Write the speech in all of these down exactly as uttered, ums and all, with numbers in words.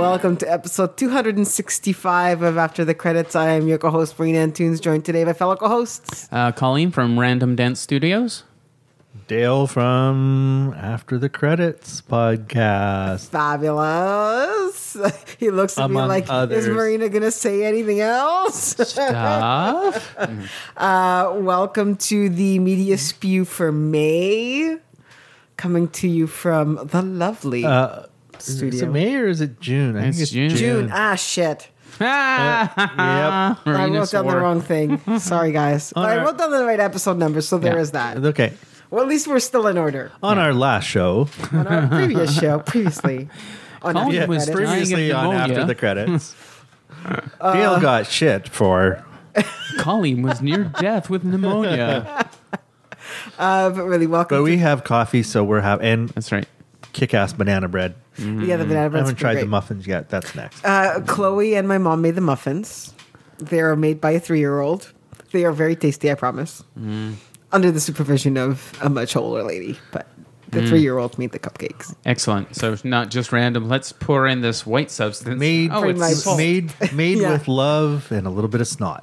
Welcome to episode two hundred sixty-five of After the Credits. I am your co-host, Breen Antunes, joined today by fellow co-hosts. Uh, Colleen from Random Dance Studios. Dale from After the Credits podcast. Fabulous. He looks at me Among like, others. is Marina going to say anything else? Stuff. uh, welcome to the Media Spew for May. Coming to you from the lovely Uh, studio. Is it May or is it June? I It's think it's June. June. June. Ah, shit. Yep. I Marina wrote down the swore. wrong thing. Sorry, guys. On I our- wrote down the right episode number, so there Yeah. is that. Okay. Well, at least we're still in order. On our last show, On our previous show, previously. On Colin After yeah, the was Credits. dying of previously on pneumonia. After the Credits, Dale got shit for. Colleen was near death with pneumonia. Uh, but really, welcome But we have coffee, so we're having and That's right. kick-ass banana bread. to yeah, the banana I bread's haven't tried great. the muffins yet. That's next. Uh, Chloe and my mom made the muffins. They are made by a three-year-old. They are very tasty, I promise. Under the supervision of a much older lady, but the three-year-old made the cupcakes. Excellent. So it's not just random. Let's pour in this white substance. Made, oh, it's my salt. made, made Yeah. with love and a little bit of snot.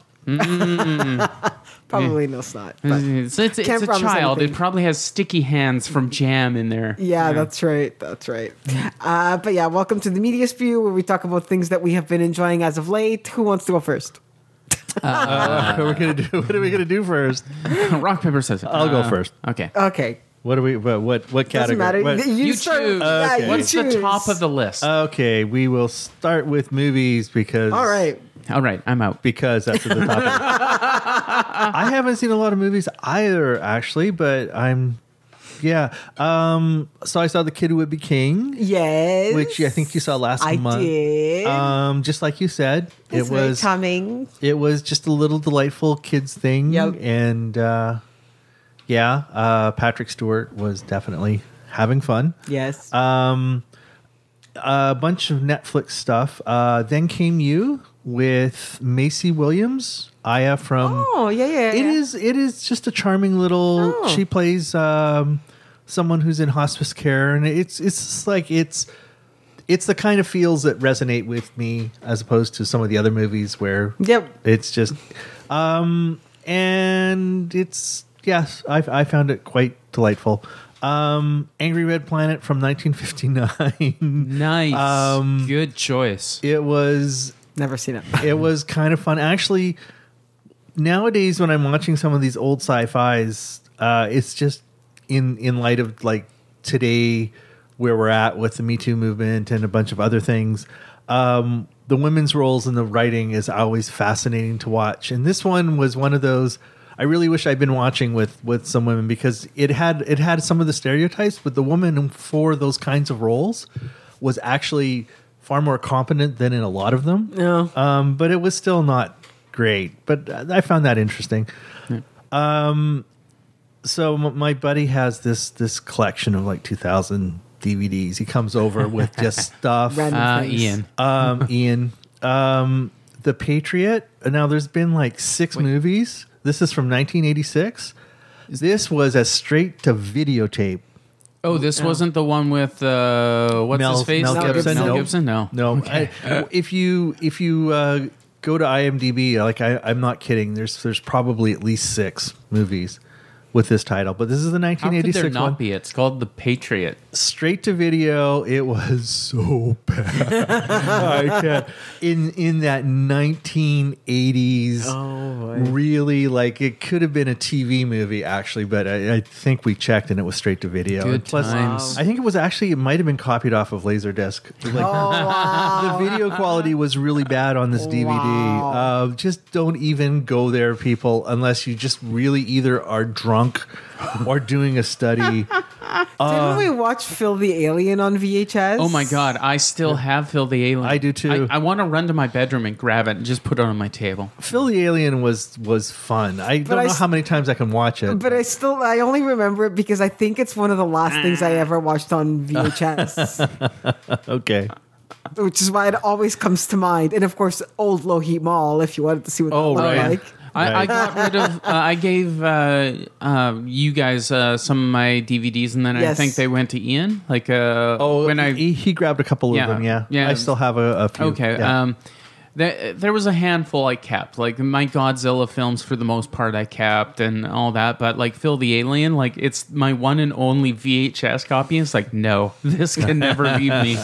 Probably no snot. But It's, it's, it's Can't a promise child. anything. It probably has sticky hands from jam in there. yeah, that's right. That's right. Uh, but yeah, welcome to the Media Spew, where we talk about things that we have been enjoying as of late. Who wants to go first? Uh, what are we gonna do? What are we gonna do first? Rock, paper, scissors. I'll go Uh, first. Okay. Okay. What do we? What? What, what Doesn't category? matter. What- You, You start. choose. Yeah, Okay. you What's the choose. top of the list? Okay, we will start with movies because All right. All right, I'm out. because that's at the top. Of I haven't seen a lot of movies either, actually, but I'm yeah. Um, so I saw The Kid Who Would Be King, Yes. which I think you saw last I month. did. Um, just like you said, It's it very was charming. it was just a little delightful kids thing, Yep. and uh, yeah, uh, Patrick Stewart was definitely having fun. Yes. Um, a bunch of Netflix stuff. Uh, Then Came You with Macy Williams, Aya from. oh yeah, yeah. It yeah. is. It is just a charming little. Oh. She plays um, someone who's in hospice care, and it's it's just like it's it's the kind of feels that resonate with me as opposed to some of the other movies where Yep. it's just. Um, and it's yes, I I found it quite delightful. Um, Angry Red Planet from nineteen fifty-nine. Nice. Um, Good choice. It was Never seen it. it was kind of fun. Actually, nowadays when I'm watching some of these old sci-fis, uh, it's just in in light of like today where we're at with the Me Too movement and a bunch of other things. Um, the women's roles in the writing is always fascinating to watch, and this one was one of those. I really wish I'd been watching with with some women because it had it had some of the stereotypes, but the woman for those kinds of roles was actually far more competent than in a lot of them. No. Um, but it was still not great. But I found that interesting. Um, so m- my buddy has this this collection of like two thousand D V Ds. He comes over with just stuff. Random Uh, things. Ian. Um, Ian, um, The Patriot. Now there's been like six movies. This is from nineteen eighty-six. This was a straight to videotape. Oh, this wasn't the one with uh, what's Mel- his face? Mel Gibson? Mel Nope. Gibson. No. No, I, if you if you uh, go to IMDb, like I, I'm not kidding. There's there's probably at least six movies with this title, but this is the How could there nineteen eighty-six not one. be? It's called The Patriot. Straight to video. It was so bad. I can't. In in that nineteen eighties, Oh, boy. really like it could have been a T V movie actually, but I, I think we checked and it was straight to video. Good And plus, times. I think it was actually it might have been copied off of Laserdisc. Like, Oh, wow. the video quality was really bad on this D V D. Wow. Uh, just don't even go there, people, unless you just really either are drunk or doing a study. Didn't we watch Phil the Alien on V H S? Oh my God, I still have Phil the Alien. I do too. I, I want to run to my bedroom and grab it and just put it on my table. Phil the Alien was was fun. I don't I know s- how many times I can watch it. But I still, I only remember it because I think it's one of the last things I ever watched on V H S, okay. which is why it always comes to mind. And of course, old Low Heat Mall, if you wanted to see what Oh, that looked right. like. I, I Right. got rid of. Uh, I gave uh, uh, you guys uh, some of my D V Ds, and then I Yes. think they went to Ian. Like, uh, Oh, when I he, he grabbed a couple Yeah, of them. Yeah, yeah. I still have a, a few. okay. Yeah. Um, there, there was a handful I kept, like my Godzilla films for the most part I kept, and all that. But like Phil the Alien, like it's my one and only V H S copy. It's like, no, this can never leave me.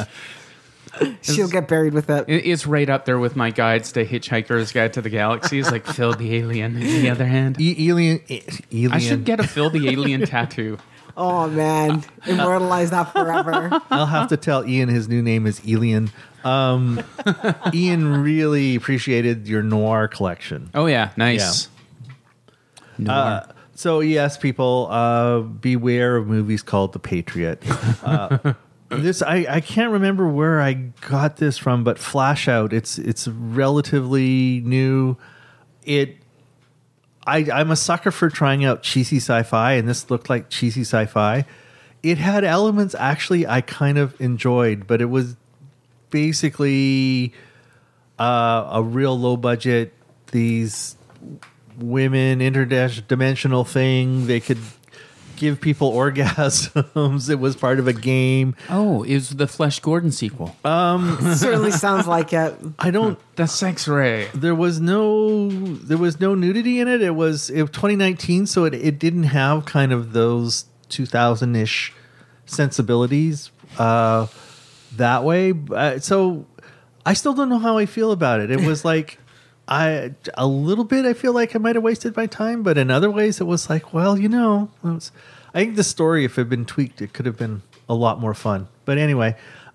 She'll get buried with it. It- It's right up there with my guides to Hitchhiker's Guide to the Galaxy. It's like Phil the Alien. On the other hand, E- alien, e- alien. I should get a Phil the Alien tattoo. Oh man, immortalize that forever. I'll have to tell Ian his new name is Elian. Um, Ian really appreciated your noir collection. Oh yeah, nice. Noir. Uh, so yes, people, uh, beware of movies called The Patriot. Uh, this I, I can't remember where I got this from, but Flash Out. It's it's relatively new. It I I'm a sucker for trying out cheesy sci-fi, and this looked like cheesy sci-fi. It had elements actually I kind of enjoyed, but it was basically uh, a real low budget. These women interdimensional thing. They could give people orgasms. It was part of a game. Oh, it was the Flesh Gordon sequel. Certainly sounds like it. I don't. the Sex Ray. There was no. There was no nudity in it. It was it was twenty nineteen, so it it didn't have kind of those two thousand ish sensibilities uh, that way. Uh, so I still don't know how I feel about it. It was like. I a little bit. I feel like I might have wasted my time, but in other ways, it was like, well, you know, it was, I think the story, if it had been tweaked, it could have been a lot more fun. But anyway,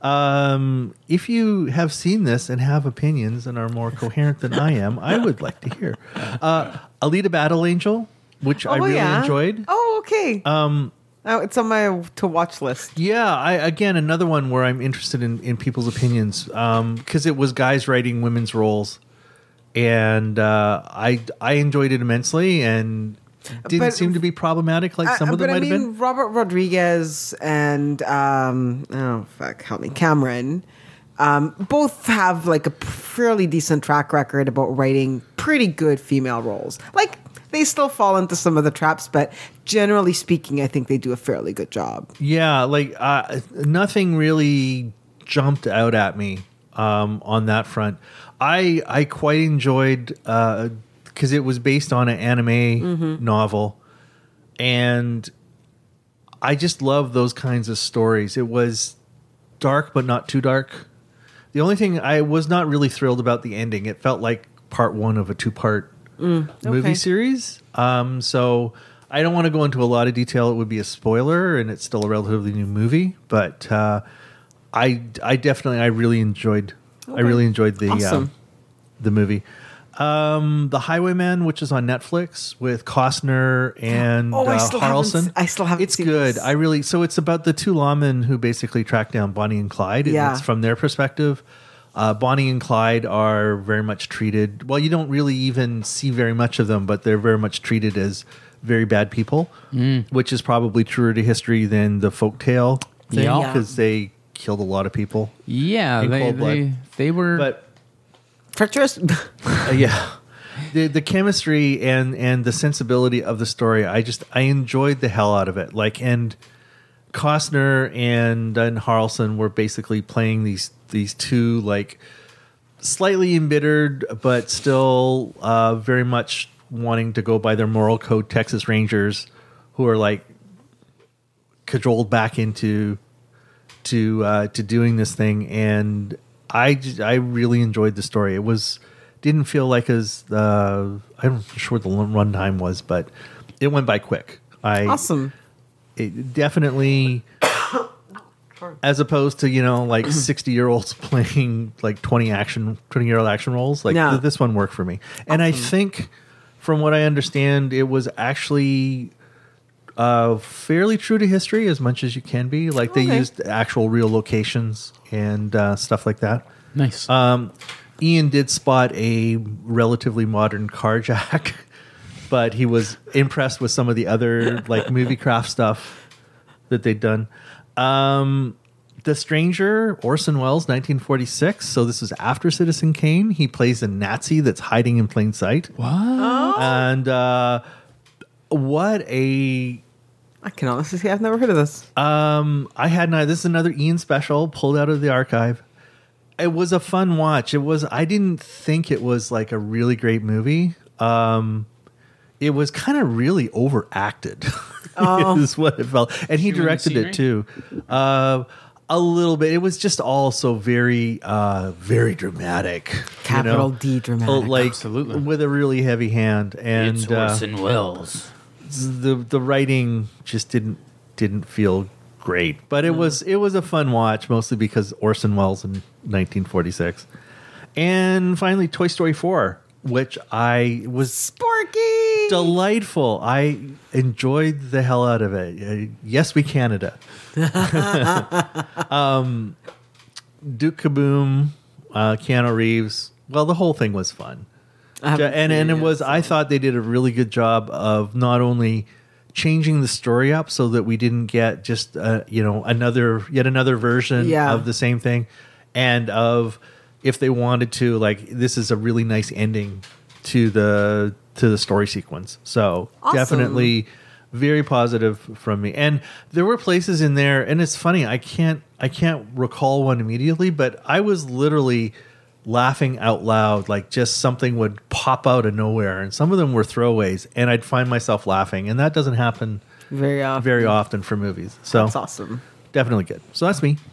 um, if you have seen this and have opinions and are more coherent than I am, I would like to hear. Uh, Alita Battle Angel, which I Oh, really yeah. enjoyed. Oh, okay. Um, oh, it's on my to watch list. Yeah, I again another one where I'm interested in, in people's opinions because it was guys writing women's roles. And uh, I I enjoyed it immensely, and didn't But- seem to be problematic like some Uh, of them but I might mean, have been. Robert Rodriguez and um, oh fuck, help me, Cameron, um, both have like a fairly decent track record about writing pretty good female roles. Like they still fall into some of the traps, but generally speaking, I think they do a fairly good job. Yeah, like uh, nothing really jumped out at me um, on that front. I I quite enjoyed because it was based on an anime Mm-hmm. novel, and I just love those kinds of stories. It was dark, but not too dark. The only thing I was not really thrilled about the ending. It felt like part one of a two-part movie okay. series. Um, so I don't want to go into a lot of detail. It would be a spoiler, and it's still a relatively new movie. But uh, I, I definitely, I really enjoyed. I Okay. really enjoyed the Awesome. uh, the movie. Um, the Highwayman, which is on Netflix with Costner and Oh, I uh, still haven't Harrelson. s- I still haven't It's seen good. this. I really. So it's about the two lawmen who basically track down Bonnie and Clyde. and Yeah. It's from their perspective. Uh, Bonnie and Clyde are very much treated. Well, you don't really even see very much of them, but they're very much treated as very bad people, which is probably truer to history than the folktale thing Yeah. because they killed a lot of people. Yeah, In they cold blood. they, they were. But Treacherous. Uh, yeah, the the chemistry and and the sensibility of the story, I just I enjoyed the hell out of it. Like, and Costner and and Harrelson were basically playing these these two like slightly embittered but still uh, very much wanting to go by their moral code Texas Rangers who are like cajoled back into to uh, to doing this thing, and I j- I really enjoyed the story. It was didn't feel like as uh, I'm not sure what the runtime was, but it went by quick. I Awesome. it definitely as opposed to you know like sixty year olds playing like twenty action twenty year old action roles like Yeah. th- this one worked for me, and I think from what I understand it was actually uh, fairly true to history as much as you can be. Like they Okay. used actual real locations and uh, stuff like that. nice. Um, Ian did spot a relatively modern carjack, but he was impressed with some of the other like movie craft stuff that they'd done. Um, The Stranger, Orson Welles, nineteen forty-six. So this is after Citizen Kane. He plays a Nazi that's hiding in plain sight. What? And uh, what a... I can honestly say I've never heard of this. Um, I had not. This is another Ian special pulled out of the archive. It was a fun watch. It was. I didn't think it was like a really great movie. Um, it was kind of really overacted. Oh. Is what it felt, and he Chewing the directed scenery? it too. Uh, a little bit. It was just all so very, uh, very dramatic. you Capital know? D dramatic. Oh, like Absolutely. with a really heavy hand, and It's uh, Orson Welles. the the writing just didn't didn't feel great, but it was it was a fun watch, mostly because Orson Welles in nineteen forty-six. And finally, Toy Story four, which I was Sparky! delightful. I enjoyed the hell out of it. Uh, yes, we Canada. um, Duke Kaboom, uh, Keanu Reeves. Well, the whole thing was fun. I haven't and seen and it yet, was so- I thought they did a really good job of not only changing the story up so that we didn't get just uh, you know another yet another version Yeah. of the same thing, and of if they wanted to, like, this is a really nice ending to the to the story sequence. So Awesome. definitely very positive from me. And there were places in there, and it's funny, I can't I can't recall one immediately, but I was literally laughing out loud, like just something would pop out of nowhere, and some of them were throwaways, and I'd find myself laughing, and that doesn't happen Very often. very often for movies. So That's awesome. definitely good. So that's me.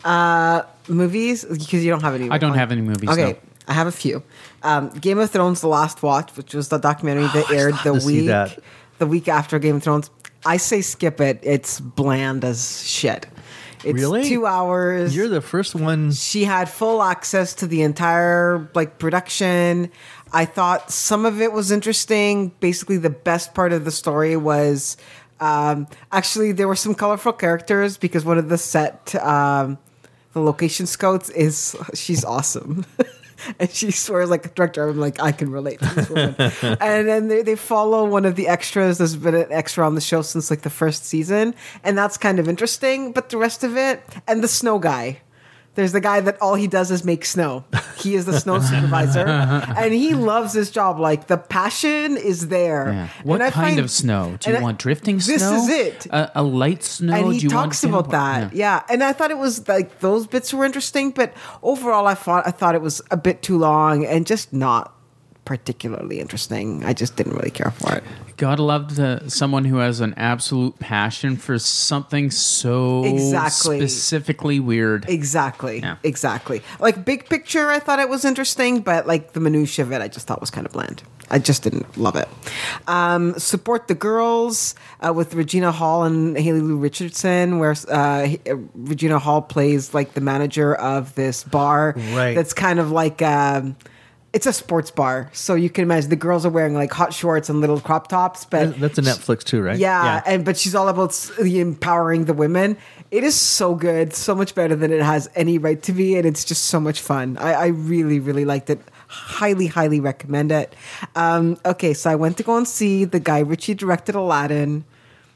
Uh, movies? Because you don't have any. I don't on- have any movies. Okay, no. I have a few. Um, Game of Thrones: The Last Watch, which was the documentary that I aired still the have to see week that. the week after Game of Thrones. I say skip it. It's bland as shit. It's Really? two hours. You're the first one. She had full access to the entire like production. I thought some of it was interesting. Basically, the best part of the story was um, actually there were some colorful characters because one of the set, um, the location scouts is she's awesome. And she swears like a director. I'm like, I can relate to this woman. And then they, they follow one of the extras. There's been an extra on the show since like the first season. And that's kind of interesting. But the rest of it, and the snow guy. There's the guy that all he does is make snow. He is the snow supervisor. And he loves his job. Like the passion is there. Yeah. What And I kind find- of snow? Do you and I- want drifting snow? This is it. A, a light snow? And Do he you want talks about downpour? that, yeah. And I thought it was like those bits were interesting, but overall, I thought I thought it was a bit too long and just not particularly interesting. I just didn't really care for it. Gotta love the someone who has an absolute passion for something so Exactly. specifically weird. Exactly, Yeah. exactly. Like big picture, I thought it was interesting, but like the minutia of it, I just thought was kind of bland. I just didn't love it. Um, Support the Girls uh, with Regina Hall and Haley Lou Richardson, where uh, he- uh, Regina Hall plays like the manager of this bar. Right. That's kind of like. Um, it's a sports bar, so you can imagine the girls are wearing like hot shorts and little crop tops. But That's a Netflix too, right? yeah, and but she's all about s- the empowering the women. It is so good, so much better than it has any right to be, and it's just so much fun. I, I really, really liked it. Highly, highly recommend it. Um, okay, so I went to go and see the Guy Ritchie directed Aladdin,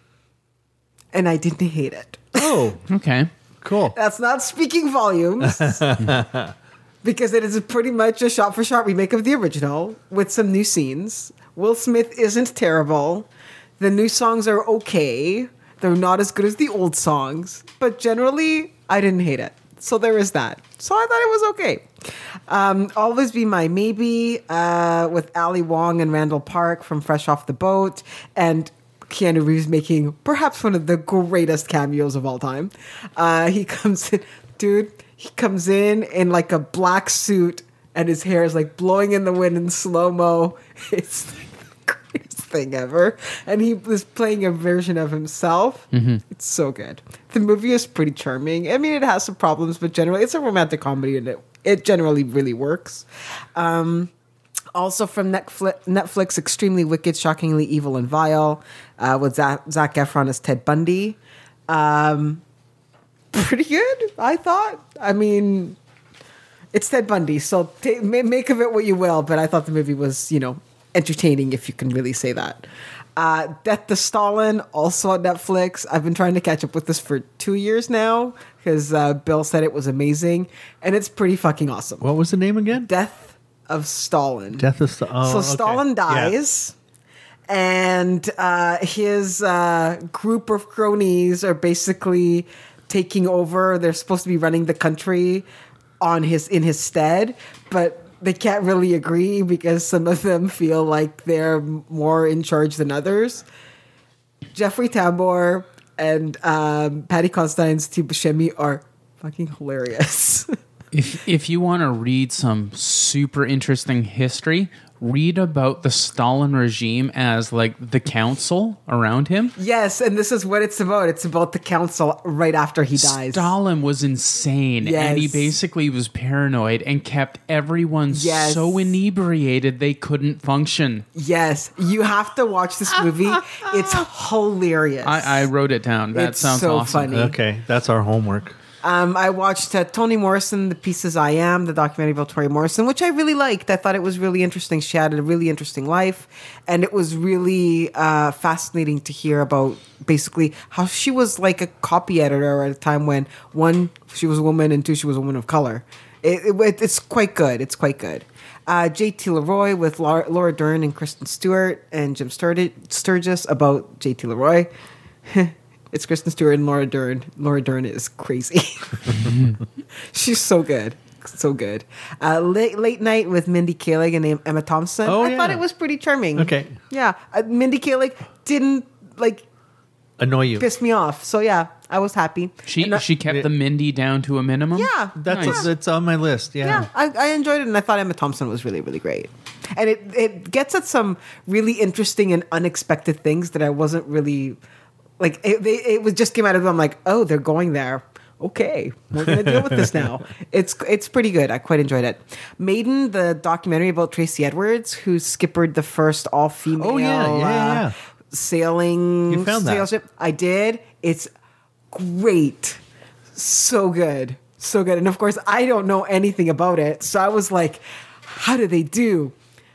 and I didn't hate it. Oh, Okay. cool. That's not speaking volumes. Because it is pretty much a shot for shot remake of the original with some new scenes. Will Smith isn't terrible. The new songs are okay. They're not as good as the old songs, but generally, I didn't hate it. So there is that. So I thought it was okay. Um, Always Be My Maybe uh, with Ali Wong and Randall Park from Fresh Off the Boat, and Keanu Reeves making perhaps one of the greatest cameos of all time. Uh, he comes in, dude, he comes in in like a black suit and his hair is like blowing in the wind in slow-mo. It's like the greatest thing ever. And he was playing a version of himself. It's so good. The movie is pretty charming. I mean, it has some problems, but generally it's a romantic comedy and it, it generally really works. Um, Also from Netflix, Netflix, Extremely Wicked, Shockingly Evil and Vile, uh, with Zac, Zac Efron as Ted Bundy. Um, pretty good, I thought. I mean, it's Ted Bundy, so ta ma- make of it what you will, but I thought the movie was, you know, entertaining, if you can really say that. Uh, Death to Stalin, also on Netflix. I've been trying to catch up with this for two years now because uh, Bill said it was amazing, and it's pretty fucking awesome. What was the name again? Death of Stalin. Death of Sta- oh, so okay. Stalin Yeah. dies, and uh, his uh, group of cronies are basically taking over. They're supposed to be running the country on his in his stead, but they can't really agree because some of them feel like they're more in charge than others. Jeffrey Tambor and um, Patty Constantine, Steve Buscemi are fucking hilarious. If if you want to read some super interesting history, read about the Stalin regime as like the council around him. Yes, and this is what it's about. It's about the council right after he dies. Stalin was insane, and he Yes. basically was paranoid and kept everyone Yes. so inebriated they couldn't function. Yes, you have to watch this movie. It's hilarious. I, I wrote it down. That It's sounds so awesome. funny. Okay, that's our homework. Um, I watched uh, Toni Morrison, The Pieces I Am, the documentary about Toni Morrison, which I really liked. I thought it was really interesting. She had a really interesting life, and it was really uh, fascinating to hear about basically how she was like a copy editor at a time when, one, she was a woman, and two, she was a woman of color. It, it, it's quite good. It's quite good. Uh, J T Leroy with Laura, Laura Dern and Kristen Stewart and Jim Sturd- Sturgis about J T Leroy. It's Kristen Stewart and Laura Dern. Laura Dern is crazy. She's so good. So good. Uh, late, late Night with Mindy Kaling and Emma Thompson. Oh, I yeah. thought it was pretty charming. Okay. Yeah. Uh, Mindy Kaling didn't, like, Annoy you. piss me off. So, yeah, I was happy. She And, uh, she kept the Mindy down to a minimum. Yeah. That's Nice. that's on my list. Yeah. Yeah, I, I enjoyed it, and I thought Emma Thompson was really, really great. And it, it gets at some really interesting and unexpected things that I wasn't really like. It, they, it was just came out of them like, oh, they're going there. Okay, we're gonna deal with this now. It's it's pretty good. I quite enjoyed it. Maiden, the documentary about Tracy Edwards, who skippered the first all female Oh, yeah, yeah, yeah. uh, sailing You found that. sail ship. I did. It's great. So good. So good. And of course, I don't know anything about it. So I was like, how do they do?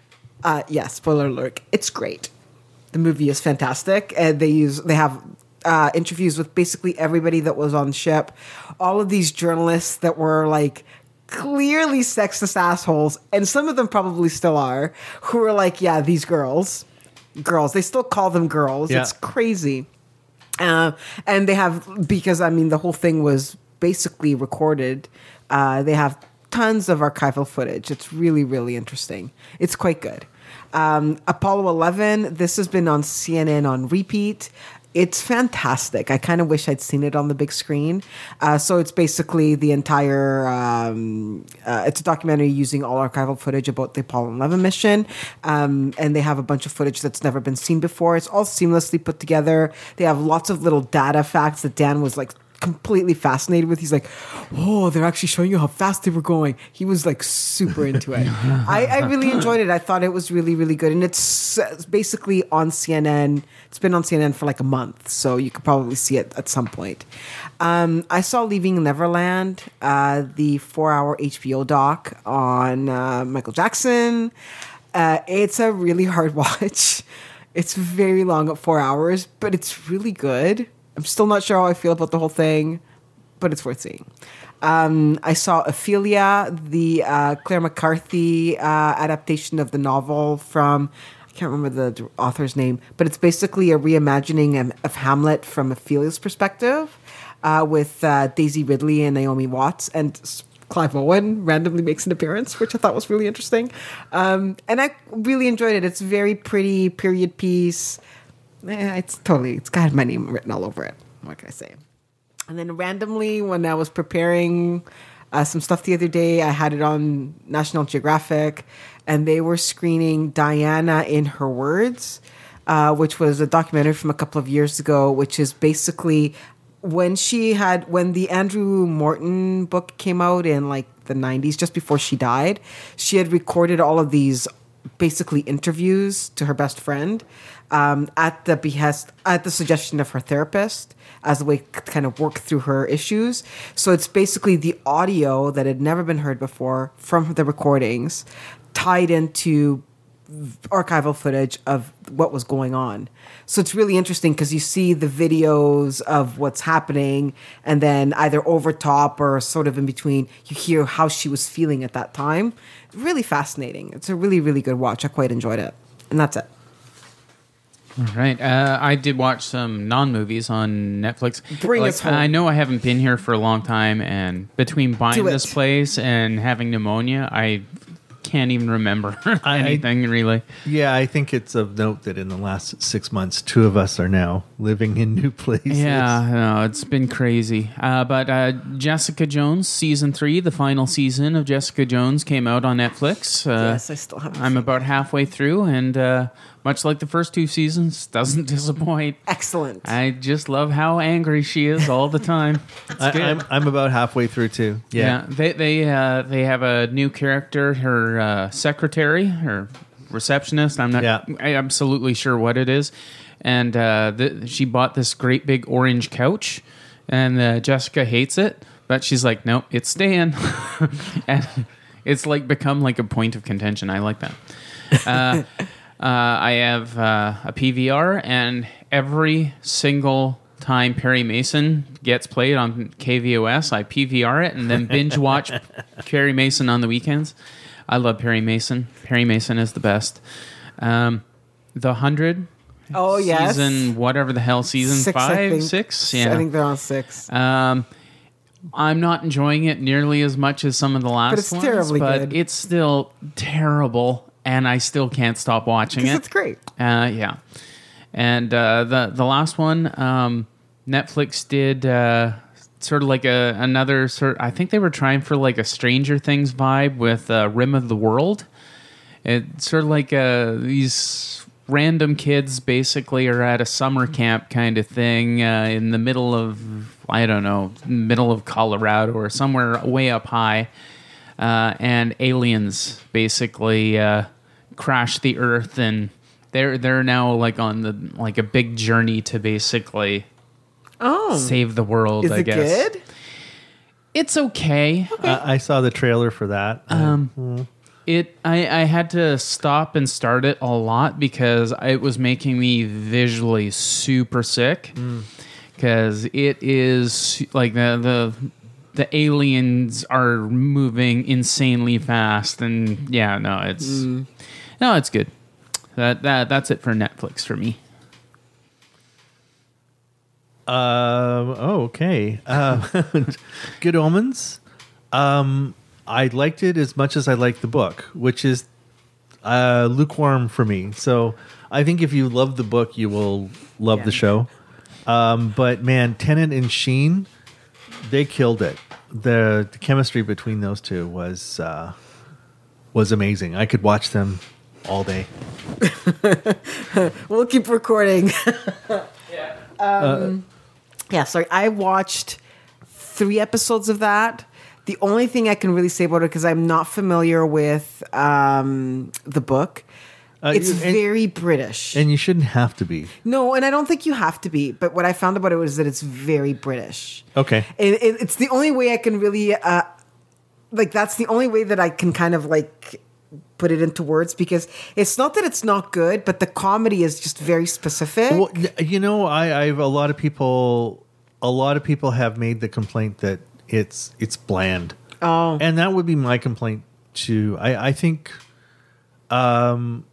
Uh, yeah, spoiler alert. It's great. The movie is fantastic. And they use, they have uh, interviews with basically everybody that was on the ship. All of these journalists that were like clearly sexist assholes. And some of them probably still are, who are like, yeah, these girls, girls, they still call them girls. Yeah. It's crazy. Uh, and they have, because I mean, the whole thing was basically recorded. Uh, they have tons of archival footage. It's really, really interesting. It's quite good. Um, Apollo eleven, this has been on C N N on repeat. It's fantastic. I kind of wish I'd seen it on the big screen. Uh, so it's basically the entire, um, uh, it's a documentary using all archival footage about the Apollo eleven mission. Um, and they have a bunch of footage that's never been seen before. It's all seamlessly put together. They have lots of little data facts that Dan was like completely fascinated with. He's like, oh, they're actually showing you how fast they were going. He was like super into it. I, I really enjoyed it. I thought it was really, really good. And it's uh, basically on C N N. It's been on C N N for like a month, so you could probably see it at some point. Um, I saw Leaving Neverland, uh, the four-hour H B O doc on uh, Michael Jackson. Uh, it's a really hard watch. It's very long at four hours, but it's really good. I'm still not sure how I feel about the whole thing, but it's worth seeing. Um, I saw Ophelia, the uh, Claire McCarthy uh, adaptation of the novel from, I can't remember the author's name, but it's basically a reimagining of, of Hamlet from Ophelia's perspective uh, with uh, Daisy Ridley and Naomi Watts. And Clive Owen randomly makes an appearance, which I thought was really interesting. Um, and I really enjoyed it. It's very pretty period piece. Eh, it's totally, it's got my name written all over it. What can I say? And then randomly, when I was preparing uh, some stuff the other day, I had it on National Geographic, and they were screening Diana in Her Words, uh, which was a documentary from a couple of years ago, which is basically when she had, when the Andrew Morton book came out in like the nineties, just before she died, she had recorded all of these basically interviews to her best friend um, at the behest, at the suggestion of her therapist as a way to kind of work through her issues. So it's basically the audio that had never been heard before from the recordings tied into archival footage of what was going on. So it's really interesting because you see the videos of what's happening, and then either over top or sort of in between, you hear how she was feeling at that time. Really fascinating. It's a really, really good watch. I quite enjoyed it. And that's it. All right. Uh, I did watch some non-movies on Netflix. Bring like, us home. I know I haven't been here for a long time, and between buying Do it. this place and having pneumonia, I can't even remember I- anything really. Yeah, I think it's of note that in the last six months, two of us are now living in new places. Yeah, no, it's been crazy. Uh, but uh, Jessica Jones season three, the final season of Jessica Jones, came out on Netflix. Uh, Yes, I still haven't I'm seen about halfway through, and uh, much like the first two seasons, doesn't disappoint. Excellent. I just love how angry she is all the time. It's I, good. I'm, I'm about halfway through too. Yeah, Yeah. they they uh, they have a new character, her uh, secretary, her receptionist. I'm not Yeah. I absolutely sure what it is, and uh, th- she bought this great big orange couch, and uh, Jessica hates it, but she's like, nope, it's staying, and it's like become like a point of contention. I like that. Uh, uh, I have uh, a P V R, and every single time Perry Mason gets played on K V O S, I P V R it and then binge watch Perry Mason on the weekends. I love Perry Mason. Perry Mason is the best. Um, the Hundred. Oh, yes. Season whatever the hell, season Six, I five, think. six. I Yeah. think they're on six. Um, I'm not enjoying it nearly as much as some of the last it's ones, terribly but good. it's still terrible, and I still can't stop watching Because it. it's great. Uh, yeah, and uh, the the last one, um, Netflix did uh, sort of like a another sort. I think they were trying for like a Stranger Things vibe with uh, Rim of the World. It's sort of like uh, these random kids basically are at a summer camp kind of thing uh, in the middle of, I don't know, middle of Colorado or somewhere way up high. Uh, and aliens basically uh, crash the earth, and they're they're now like on the like a big journey to basically Oh. save the world. Is I it guess good? it's okay. I, I saw the trailer for that. Um, It I, I had to stop and start it a lot because it was making me visually super sick. Because it is like the the the aliens are moving insanely fast, and yeah, no, it's no, it's good. That that that's it for Netflix for me. Um. Oh, okay. Uh, Good Omens. Um, I liked it as much as I liked the book, which is uh, lukewarm for me. So I think if you love the book, you will love Yeah. the show. Um, but man, Tennant and Sheen, they killed it. The, the chemistry between those two was uh, was amazing. I could watch them all day. We'll keep recording. um, yeah, sorry. I watched three episodes of that. The only thing I can really say about it, because I'm not familiar with um, the book, Uh, it's and- very British. And you shouldn't have to be. no, and I don't think you have to be. But what I found about it was that it's very British. Okay. It, it, it's the only way I can really, uh, like, that's the only way that I can kind of like put it into words, because it's not that it's not good, but the comedy is just very specific. Well, y- you know, I, I've a lot of people, a lot of people have made the complaint that it's it's bland. Oh. And that would be my complaint too. I, I think, um,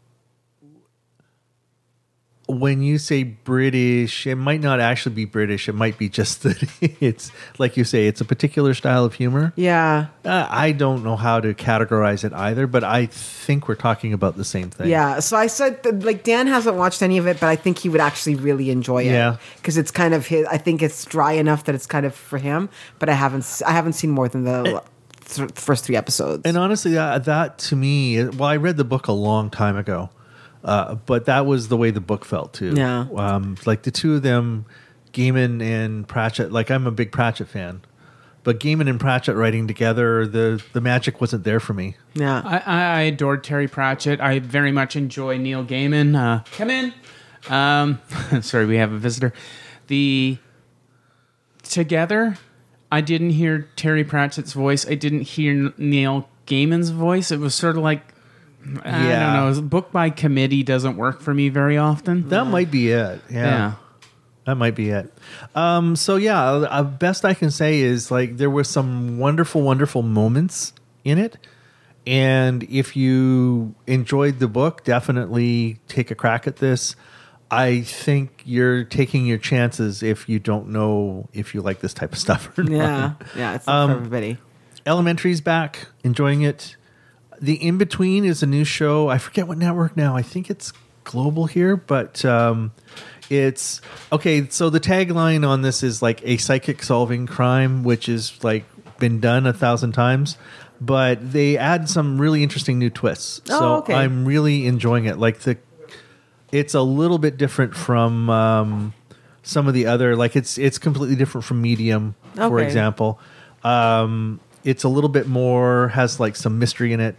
when you say British, it might not actually be British. It might be just that it's, like you say, it's a particular style of humor. Yeah. Uh, I don't know how to categorize it either, but I think we're talking about the same thing. Yeah. So I said, that, like, Dan hasn't watched any of it, but I think he would actually really enjoy it. Yeah. Because it's kind of his, I think it's dry enough that it's kind of for him, but I haven't, s- I haven't seen more than the th- first three episodes. And honestly, that, that to me, well, I read the book a long time ago, uh, but that was the way the book felt too. Yeah. Um, like the two of them, Gaiman and Pratchett, like I'm a big Pratchett fan, but Gaiman and Pratchett writing together, the, the magic wasn't there for me. yeah. I, I adored Terry Pratchett. I very much enjoy Neil Gaiman. Uh, come in. Um, sorry, we have a visitor. The together, I didn't hear Terry Pratchett's voice. I didn't hear Neil Gaiman's voice. It was sort of like I Yeah. don't know. Book by committee doesn't work for me very often. That might be it. Yeah. yeah. That might be it. Um, so yeah, uh, best I can say is like there were some wonderful, wonderful moments in it. And if you enjoyed the book, definitely take a crack at this. I think you're taking your chances if you don't know if you like this type of stuff or not. Yeah, yeah, it's not Um, for everybody. Elementary's back, enjoying it. The In Between is a new show. I forget what network now. I think it's Global here, but um, it's okay. So the tagline on this is like a psychic solving crime, which is like been done a thousand times, but they add some really interesting new twists. Oh, so okay. I'm really enjoying it. Like the, it's a little bit different from um, some of the other. Like it's it's completely different from Medium, for Okay. example. Um, it's a little bit more has like some mystery in it,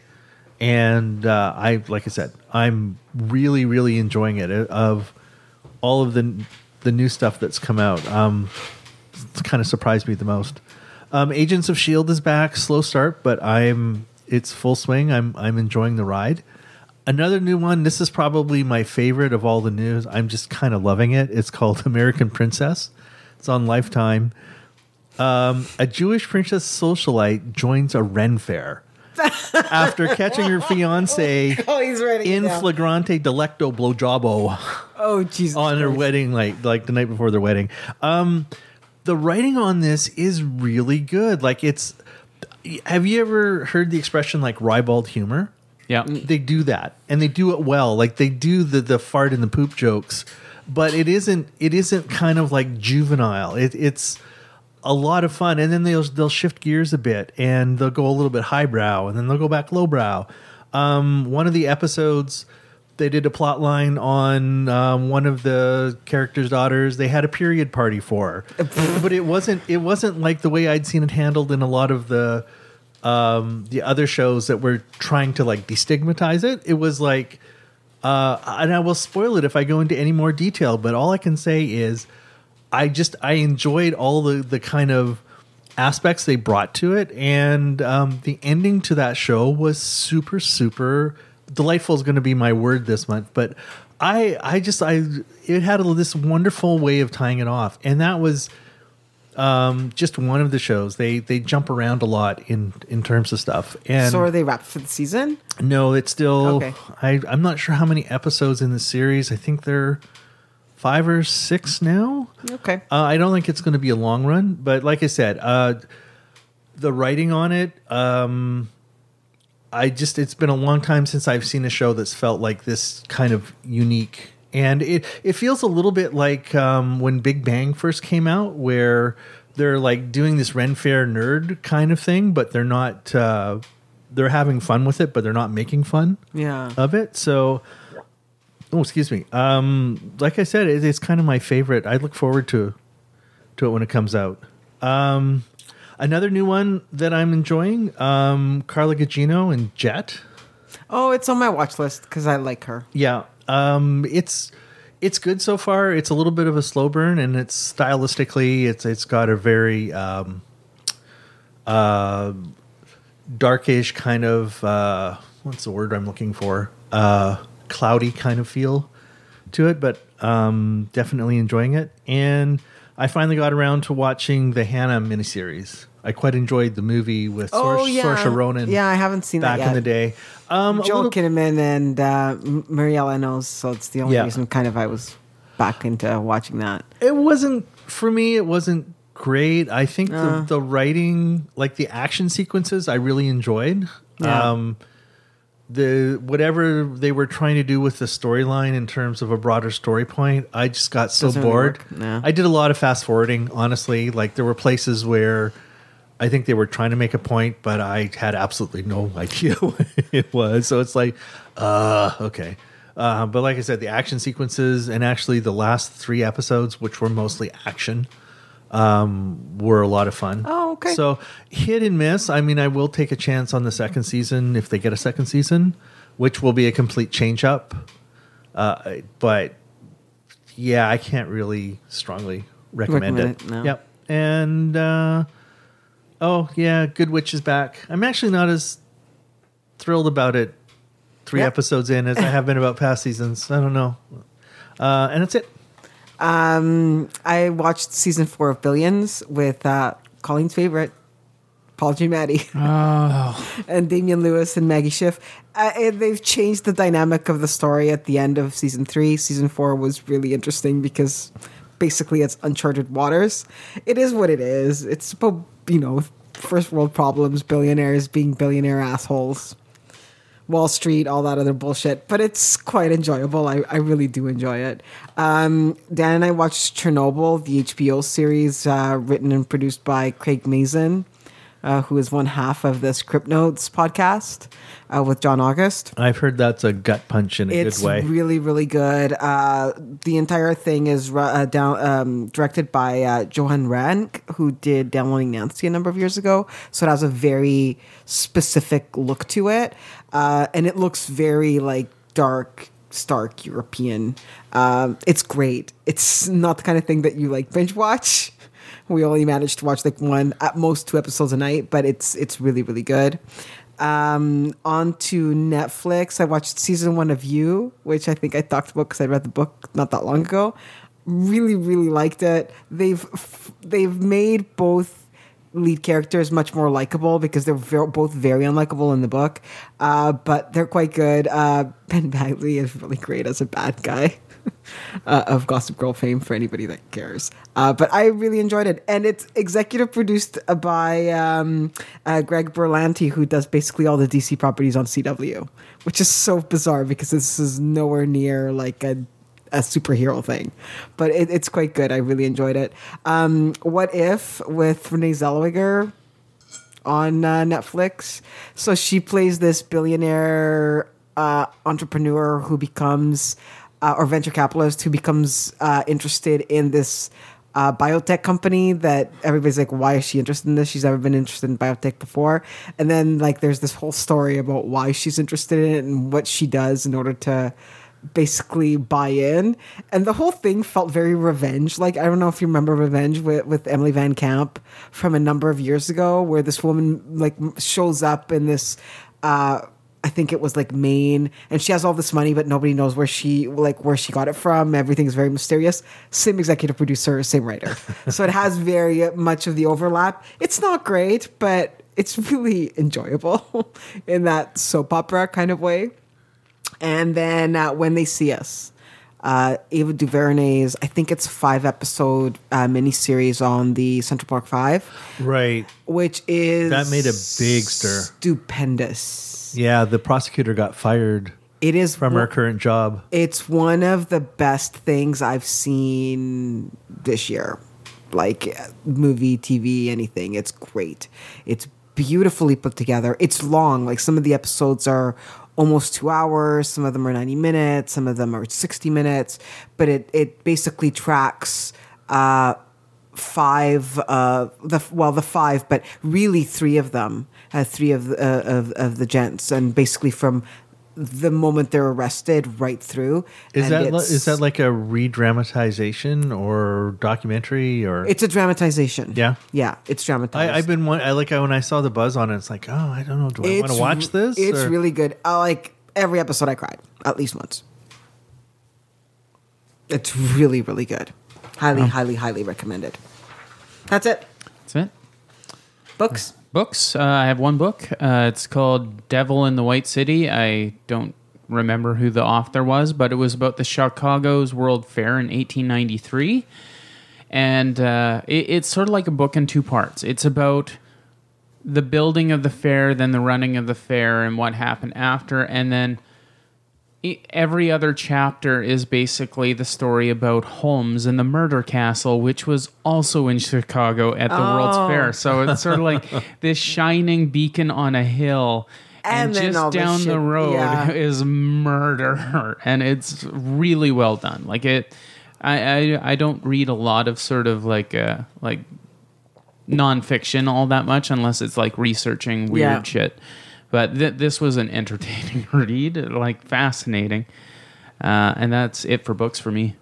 and uh, I like I said, I'm really really enjoying it. uh, Of all of the the new stuff that's come out, um, it's kind of surprised me the most. Um, Agents of S H I E L D is back, slow start, but I'm it's full swing. I'm I'm enjoying the ride. Another new one. This is probably my favorite of all the news. I'm just kind of loving it. It's called American Princess. It's on Lifetime. Um, a Jewish princess socialite joins a Ren fair after catching her fiance Oh, he's ready. in flagrante delicto blowjobbo Oh, Jesus. on their Christ. wedding, like like the night before their wedding. Um, the writing on this is really good. Like it's. Have you ever heard the expression like ribald humor? Yeah. They do that, and they do it well. Like they do the the fart and the poop jokes, but it isn't it isn't kind of like juvenile. It, it's a lot of fun, and then they'll they'll shift gears a bit, and they'll go a little bit highbrow, and then they'll go back lowbrow. Um, one of the episodes, they did a plot line on um, one of the characters' daughters. They had a period party for her, but it wasn't it wasn't like the way I'd seen it handled in a lot of the um, the other shows that were trying to like destigmatize it. It was like, uh, and I will spoil it if I go into any more detail, but all I can say is I just I enjoyed all the the kind of aspects they brought to it, and um, the ending to that show was super super delightful. Is going to be my word this month, but I I just I it had a, this wonderful way of tying it off, and that was um, just one of the shows. They they jump around a lot in in terms of stuff, and So are they wrapped for the season? no, it's still. Okay. I I'm not sure how many episodes in the series. I think they're five or six now. Okay. Uh, I don't think it's going to be a long run, but like I said, uh, the writing on it, um, I just it's been a long time since I've seen a show that's felt like this kind of unique, and it it feels a little bit like um, when Big Bang first came out, where they're like doing this Ren Fair nerd kind of thing, but they're not. Uh, they're having fun with it, but they're not making fun Yeah. of it. So. Oh, excuse me. Um, like I said, it, it's kind of my favorite. I look forward to to it when it comes out. Um, another new one that I'm enjoying, um, Carla Gugino and Jet. Oh, it's on my watch list because I like her. Yeah, um, it's it's good so far. It's a little bit of a slow burn, and it's stylistically, it's it's got a very um, uh, darkish kind of uh, what's the word I'm looking for? Uh, cloudy kind of feel to it, but um, definitely enjoying it. And I finally got around to watching the Hannah miniseries. I quite enjoyed the movie with Oh, Saoirse, yeah. Saoirse Ronan Yeah, I haven't seen back that yet. in the day. Um, a Joel little- Kinnaman and uh, M- Marielle Enos, so it's the only Yeah. reason kind of I was back into watching that. It wasn't for me. It wasn't great. I think Uh. the, the writing, like the action sequences, I really enjoyed. Yeah. Um, the whatever they were trying to do with the storyline in terms of a broader story point, I just got so Doesn't really bored. work. Yeah. I did a lot of fast forwarding. Honestly, like there were places where I think they were trying to make a point, but I had absolutely no idea what it was. So it's like, uh, okay. Uh, but like I said, the action sequences and actually the last three episodes, which were mostly action, um, were a lot of fun. Oh, okay. So hit and miss. I mean, I will take a chance on the second season if they get a second season, which will be a complete change up. Uh, but yeah, I can't really strongly recommend, Recommend it. it, no. Yep. And uh, oh yeah, Good Witch is back. I'm actually not as thrilled about it three Yep. episodes in, as I have been about past seasons. I don't know. Uh, and that's it. Um, I watched season four of Billions with uh, Colleen's favorite, Paul Giamatti, Oh, and Damian Lewis and Maggie Schiff. Uh, and they've changed the dynamic of the story at the end of season three. Season four was really interesting because basically it's uncharted waters. It is what it is. It's about, you know, first world problems, billionaires being billionaire assholes, Wall Street, all that other bullshit. But it's quite enjoyable. I, I really do enjoy it. Um, Dan and I watched Chernobyl, the H B O series uh, written and produced by Craig Mazin, uh, who is one half of the Script Notes podcast uh, with John August. I've heard that's a gut punch in a It's good way. really, really good. Uh, the entire thing is ru- uh, down, um, directed by uh, Johan Rank, who did Downloading Nancy a number of years ago. So it has a very specific look to it. Uh, and it looks very like dark, stark European. Um, it's great. It's not the kind of thing that you like binge watch. We only managed to watch like one, at most two episodes a night, but it's it's really, really good. Um, on to Netflix. I watched season one of You, which I think I talked about because I read the book not that long ago. Really, really liked it. They've they've made both lead characters much more likable because they're ver- both very unlikable in the book, uh, but they're quite good. Uh, Ben Bagley is really great as a bad guy. Uh, of Gossip Girl fame for anybody that cares. Uh, but I really enjoyed it. And it's executive produced by um, uh, Greg Berlanti, who does basically all the D C properties on C W, which is so bizarre because this is nowhere near like a, a superhero thing. But it, it's quite good. I really enjoyed it. Um, What If with Renee Zellweger on uh, Netflix. So she plays this billionaire uh, entrepreneur who becomes... Uh, or venture capitalist who becomes uh, interested in this uh, biotech company that everybody's like, why is she interested in this? She's never been interested in biotech before. And then like there's this whole story about why she's interested in it and what she does in order to basically buy in. And the whole thing felt very Revenge. Like, I don't know if you remember Revenge with, with Emily Van Camp from a number of years ago, where this woman like shows up in this... Uh, I think it was like Maine, and she has all this money, but nobody knows where she like where she got it from. Everything's very mysterious. Same executive producer, same writer, so it has very much of the overlap. It's not great, but it's really enjoyable in that soap opera kind of way. And then uh, When They See Us, uh, Ava DuVernay's, I think it's five episode uh, miniseries on the Central Park Five, Right. which is That made a big stir. Stupendous. Yeah, the prosecutor got fired It is from her current job. It's one of the best things I've seen this year. Like movie, T V, anything. It's great. It's beautifully put together. It's long. Like some of the episodes are almost two hours. Some of them are ninety minutes. Some of them are sixty minutes. But it, it basically tracks uh, five, uh, the well, the five, but really three of them, uh, three of, the- uh, of of the gents, and basically from the moment they're arrested right through. Is And that li- it's- is that like a re-dramatization or documentary or? It's a dramatization. Yeah? yeah, it's dramatized. I, I've been one. I like when I saw the buzz on it. It's like, oh, I don't know. Do I want It's to watch re- this? It's or- really good. I like every episode. I cried at least once. It's really, really good. Highly, highly, highly recommended. That's it. that's it. Books. Books. Uh, I have one book. Uh, it's called Devil in the White City. I don't remember who the author was, but it was about the Chicago's World Fair in eighteen ninety-three. And uh, it, it's sort of like a book in two parts. It's about the building of the fair, then the running of the fair, and what happened after. And then e- every other chapter is basically the story about Holmes and the murder castle, which was also in Chicago at the World's Fair. So it's sort of like this shining beacon on a hill. And, And then all just this down the shit, road yeah. is murder. And it's really well done. Like it, I, I, I don't read a lot of sort of like, uh, like nonfiction all that much unless it's like researching weird Yeah. shit. But th- this was an entertaining read, like fascinating. Uh, and that's it for books for me.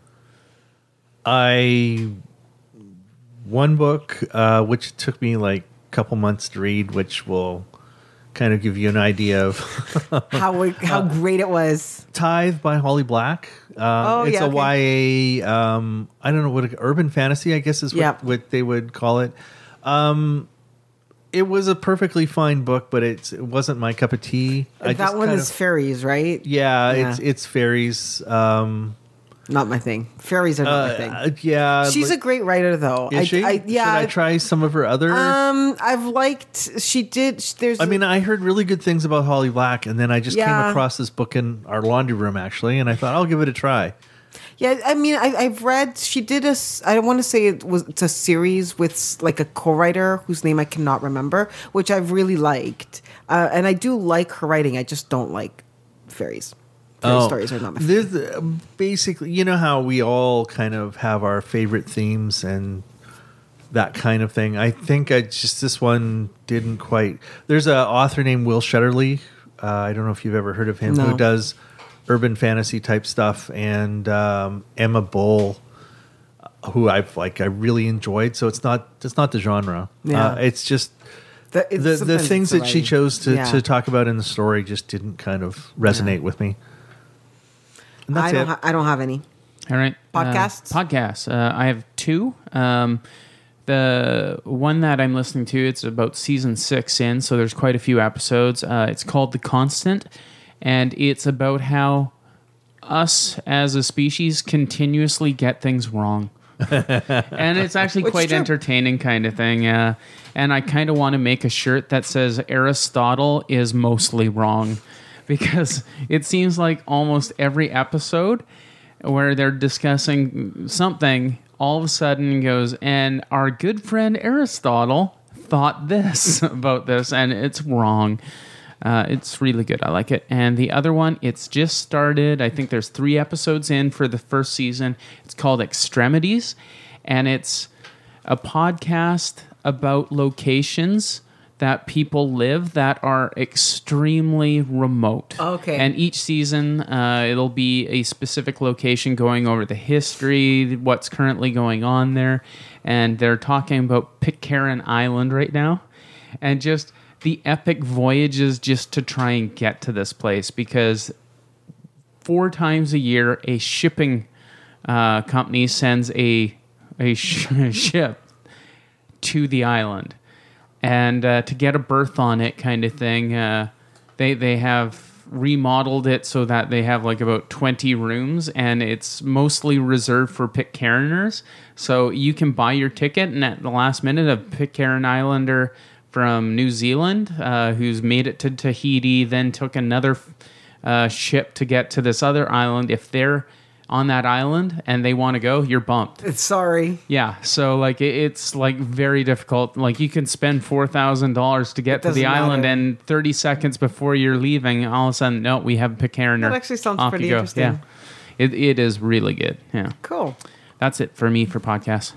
I one book uh, which took me like a couple months to read, which will kind of give you an idea of How it- how great it was. Tithe by Holly Black. Um, Oh, it's yeah, a okay. Y A, um, I don't know what, urban fantasy, I guess is what, Yep. what they would call it. Um, it was a perfectly fine book, but it's, it wasn't my cup of tea. I that just one kind is of- fairies, right? yeah, Yeah. it's it's fairies. Um, Not my thing. Fairies are not my thing. uh, yeah, She's like- a great writer, though. Is I, she? I, yeah. Should I try some of her other? Um, I've liked. She did. There's. I mean, I heard really good things about Holly Black, and then I just Yeah. came across this book in our laundry room, actually, and I thought I'll give it a try. yeah. I mean, I, I've read. She did a. s- I don't want to say it was. It's a series with s- like a co-writer whose name I cannot remember, which I've really liked. Uh, and I do like her writing. I just don't like fairies. Fairy stories are not my favorite. There's uh, basically, you know how we all kind of have our favorite themes and that kind of thing. I think I just this one didn't quite. There's an author named Will Shutterly. Uh, I don't know if you've ever heard of him, No. who does urban fantasy type stuff, and um, Emma Bull, who I've like I really enjoyed. So it's not it's not the genre. Yeah. Uh, it's just. The, it's The, the sometimes things it's that she writing. chose to, Yeah. to talk about in the story just didn't kind of resonate Yeah. with me. And that's I don't. it. Ha- I don't have any. All right. Podcasts? Uh, podcasts. Uh, I have two. Um, the one that I'm listening to, it's about season six in, so there's quite a few episodes. Uh, it's called The Constant, and it's about how us as a species continuously get things wrong. And it's actually Which is quite true. entertaining kind of thing. Uh, and I kind of want to make a shirt that says Aristotle is mostly wrong, because it seems like almost every episode where they're discussing something, all of a sudden goes, and our good friend Aristotle thought this about this, and it's wrong. Uh, it's really good. I like it. And the other one, it's just started. I think there's three episodes in for the first season. It's called Extremities, and it's a podcast about locations that people live that are extremely remote. Okay. And each season, uh, it'll be a specific location going over the history, what's currently going on there. And they're talking about Pitcairn Island right now. And just the epic voyages just to try and get to this place, because four times a year, a shipping uh, company sends a, a sh- ship to the island. And uh, to get a berth on it, kind of thing, uh, they they have remodeled it so that they have like about twenty rooms, and it's mostly reserved for Pitcairners. So you can buy your ticket, and at the last minute, a Pitcairn Islander from New Zealand uh, who's made it to Tahiti, then took another uh, ship to get to this other island. If they're on that island and they want to go, you're bumped. Sorry. Yeah, so like it, it's like very difficult. Like you can spend four thousand dollars to get to the doesn't island, matter. and thirty seconds before you're leaving, all of a sudden, no, we have a Pitcairn. That actually sounds Off pretty you go. interesting. Yeah, it it is really good. Yeah, Cool. that's it for me for podcasts.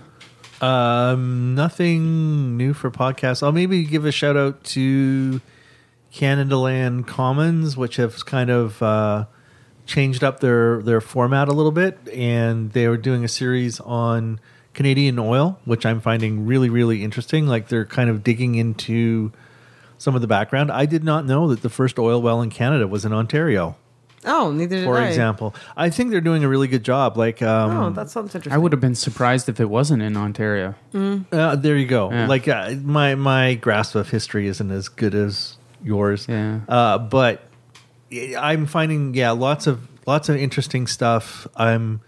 Um, nothing new for podcasts. I'll maybe give a shout out to Canada Land Commons, which have kind of uh, changed up their, their format a little bit. And they were doing a series on Canadian oil, which I'm finding really, really interesting. Like they're kind of digging into some of the background. I did not know that the first oil well in Canada was in Ontario, Oh, neither did for I. example. I think they're doing a really good job. Like, um, Oh, that sounds interesting. I would have been surprised if it wasn't in Ontario. Uh, there you go. Yeah. Like uh, my my grasp of history isn't as good as yours. Yeah. Uh, but I'm finding yeah lots of lots of interesting stuff. I'm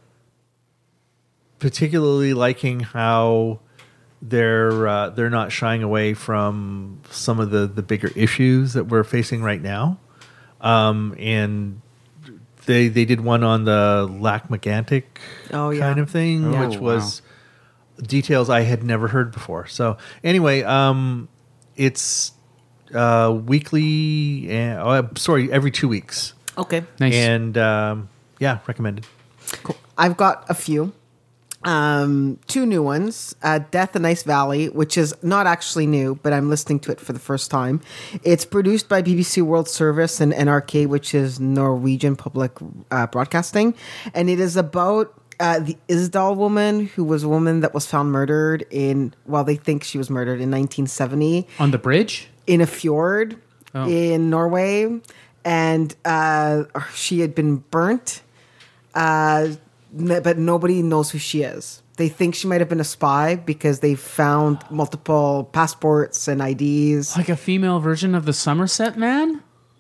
particularly liking how they're uh, they're not shying away from some of the the bigger issues that we're facing right now. Um, and they they did one on the Lac Megantic Oh, yeah. kind of thing, Oh, which was details I had never heard before. So anyway, um, it's uh, weekly. And, oh, sorry, every two weeks. Okay. Nice. And um, yeah, recommended. I've got a few. Um, two new ones. Uh, Death in Ice Valley, which is not actually new, but I'm listening to it for the first time. It's produced by B B C World Service and N R K, which is Norwegian Public uh, Broadcasting. And it is about uh, the Isdal woman, who was a woman that was found murdered in, well, they think she was murdered in nineteen seventy On the bridge? in a fjord. Oh. in Norway, and uh, she had been burnt, uh, n- but nobody knows who she is. They think she might have been a spy because they found multiple passports and I Ds. Like a female version of the Somerset Man?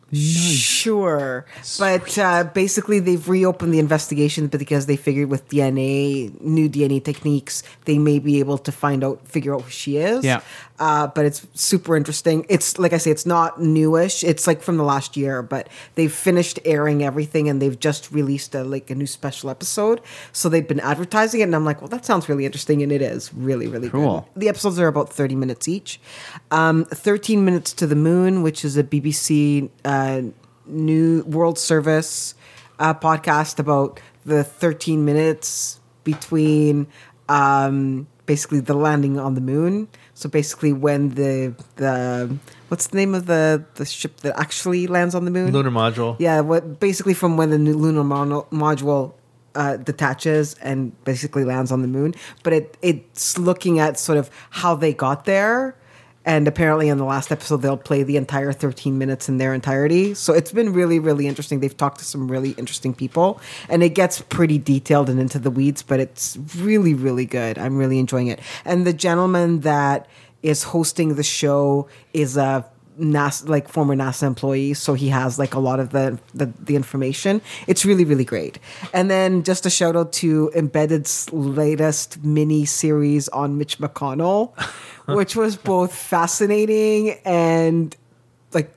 Sure. But uh, basically, they've reopened the investigation because they figured with D N A, new D N A techniques, they may be able to find out, figure out who she is. Yeah. Uh, but it's super interesting. It's, like I say, it's not newish. It's like from the last year, but they've finished airing everything and they've just released a, like a new special episode. So they've been advertising it, and I'm like, well, that sounds really interesting, and it is really, really Cool. good. The episodes are about thirty minutes each. Um, thirteen Minutes to the Moon, which is a B B C uh, new World Service uh, podcast about the thirteen minutes between um, basically the landing on the moon. So basically when the the what's the name of the, the ship that actually lands on the moon? Lunar module. Yeah, what basically from when the new lunar mo- module uh, detaches and basically lands on the moon. But it it's looking at sort of how they got there. And apparently in the last episode, they'll play the entire thirteen minutes in their entirety. So it's been really, really interesting. They've talked to some really interesting people. And it gets pretty detailed and into the weeds, but it's really, really good. I'm really enjoying it. And the gentleman that is hosting the show is a NASA, like former NASA employee, so he has like a lot of the, the the information. It's really, really great. And then just a shout out to Embedded's latest mini series on Mitch McConnell, which was both fascinating and like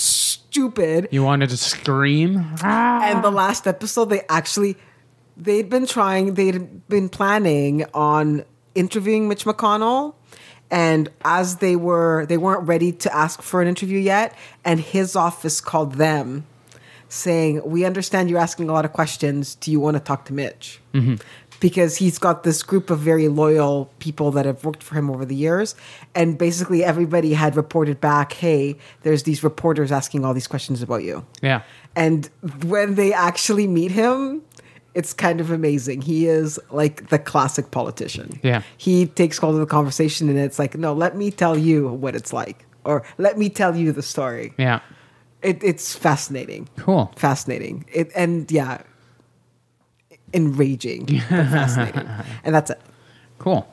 stupid. You wanted to scream? And the last episode, they actually they'd been trying, they'd been planning on interviewing Mitch McConnell. And as they were, they weren't ready to ask for an interview yet. And his office called them saying, we understand you're asking a lot of questions. Do you want to talk to Mitch? Mm-hmm. Because he's got this group of very loyal people that have worked for him over the years. And basically everybody had reported back, hey, there's these reporters asking all these questions about you. Yeah. And when they actually meet him, it's kind of amazing. He is like the classic politician. Yeah. He takes hold of the conversation and it's like, no, let me tell you what it's like. Or let me tell you the story. Yeah. It, it's fascinating. Cool. Fascinating. It, and yeah, enraging, but fascinating. And that's it. Cool.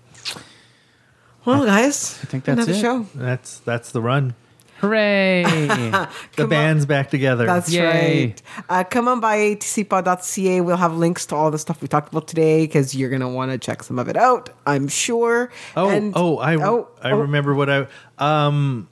Well, guys, I think that's another it. show. That's that's the run. Hooray. The Come band's on. back together. That's Yay. right. Uh, come on by a t c pod dot c a. We'll have links to all the stuff we talked about today because you're going to want to check some of it out, I'm sure. Oh, And- oh, I, oh, I oh. remember what I, um,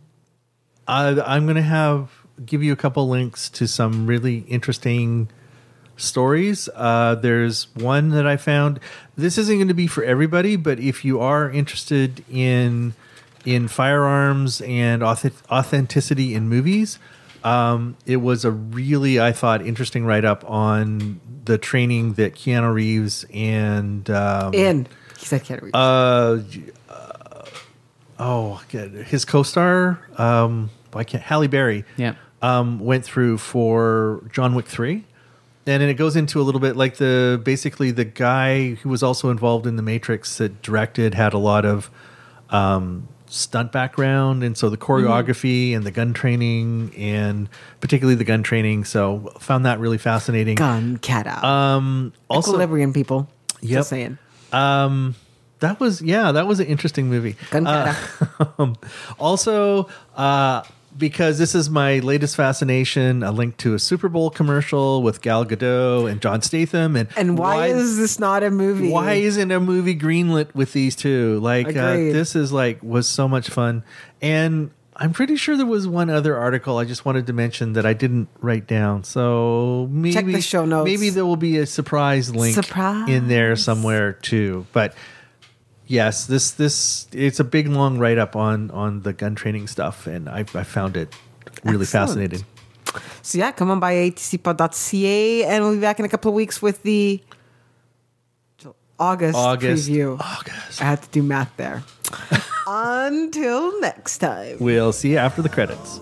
I, I'm going to have, give you a couple links to some really interesting stories. Uh, there's one that I found. This isn't going to be for everybody, but if you are interested in, in firearms and auth- authenticity in movies, um, it was a really, I thought, interesting write-up on the training that Keanu Reeves and um, In. He said Keanu Reeves. uh, uh, oh, God, his co-star, um, why can't Halle Berry, Yeah. um, went through for John Wick three, and then it goes into a little bit like the basically the guy who was also involved in The Matrix that directed had a lot of um, stunt background, and so the choreography and the gun training, and particularly the gun training. So found that really fascinating. Gun cat out. Um, also, Equilibrium people. Yep. Just saying. Um, that was yeah, that was an interesting movie. Gun Uh, um, also, uh, because this is my latest fascination, a link to a Super Bowl commercial with Gal Gadot and John Statham, and And why, is this not a movie? why isn't a movie greenlit with these two? Like uh, Agreed. this is like was so much fun, and I'm pretty sure there was one other article I just wanted to mention that I didn't write down. So maybe Check the show notes. Maybe there will be a surprise link Surprise. in there somewhere too. But yes, this this it's a big long write up on on the gun training stuff, and I, I found it really Excellent. fascinating. So yeah, come on by a t c pod dot c a, and we'll be back in a couple of weeks with the August, August, preview. August. I had to do math there. Until next time. We'll see you after the credits.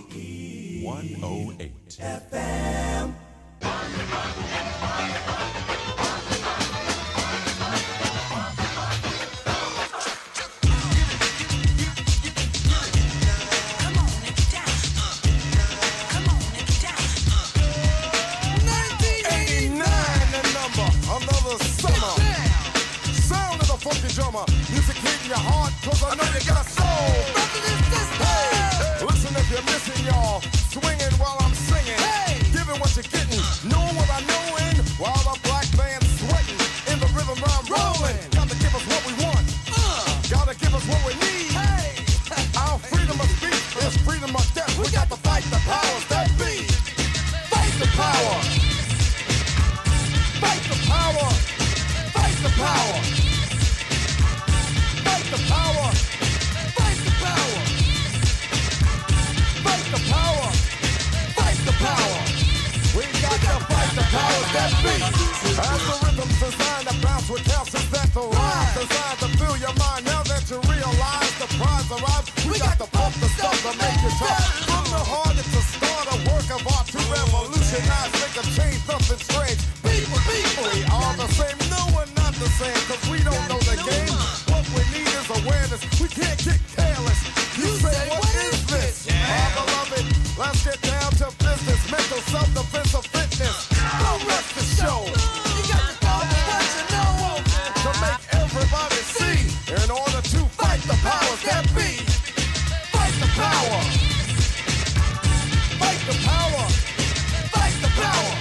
one oh eight. cause I know you got soul. Hey, listen if you're missing, y'all. Swinging while I'm singing. Hey, giving what you're getting. Knowing what I know in. While the black band's sweating. In the rhythm I'm rolling. Gotta give us what we want. Uh, gotta give us what we need. Hey, our freedom of speech is freedom of death. We got to fight the powers that be. Fight the power. Fight the power. Fight the power. Fight the power. Fight the power. Fight the power. Fight the power. We got to fight the powers that be. As the rhythm's designed to bounce with calcium that the rhyme designed to fill your mind. Now that you realize the prize arrives, we got to pump the stuff to make it tough. From the heart, it's a start, a work of art to revolutionize, make a change, nothing strange. People, people, we are the same. No, we're not the same, cause we don't know the game. What we need is awareness. We can't get careless. You say, what is this? Our beloved, let's get down to business. Mental self-defense of fitness. Don't rest the show. You got to go with what you know to make everybody see. In order to fight the powers that be. Fight the power. Fight the power. Fight the power.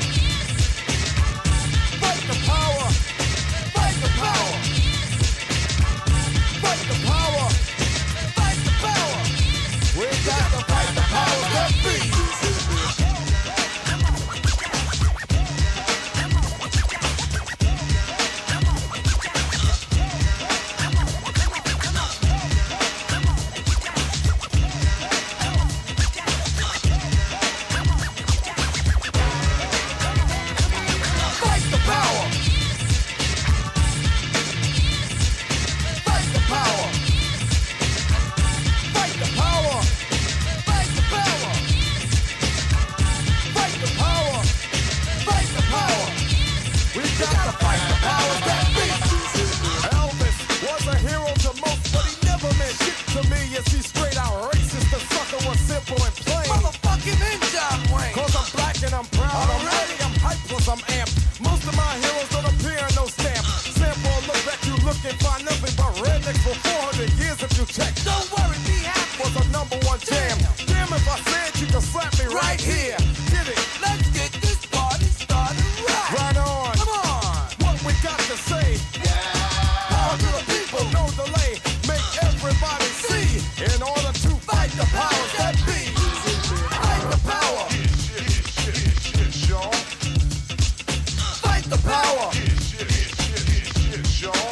Fight the power. Fight the power. Fight the power. Fight the power. We got to fight the powers that be. Fight the power. Fight the power. Fight the power. Fight the power. Fight the power. Fight the power. We got to fight the powers that be. Elvis was a hero to most, but he never meant shit to me. Yes, he's straight out racist. The sucker was simple and plain. Motherfucking in John Wayne. Cause I'm black and I'm proud. I'm ready, I'm hyped, plus I'm amped. Most of my heroes don't appear in no stamp. Sample look back, you look and find nothing but rednecks for four hundred years if you check. Don't worry, be happy. Was a number one jam. Damn, if I said you could slap me right here. Get it? Let's get this party started right. Right on. Come on. What we got to say? Yeah. Power to the people, no delay. Make everybody see. In order to fight the powers that be. Fight the power. Fight the power. Fight the power.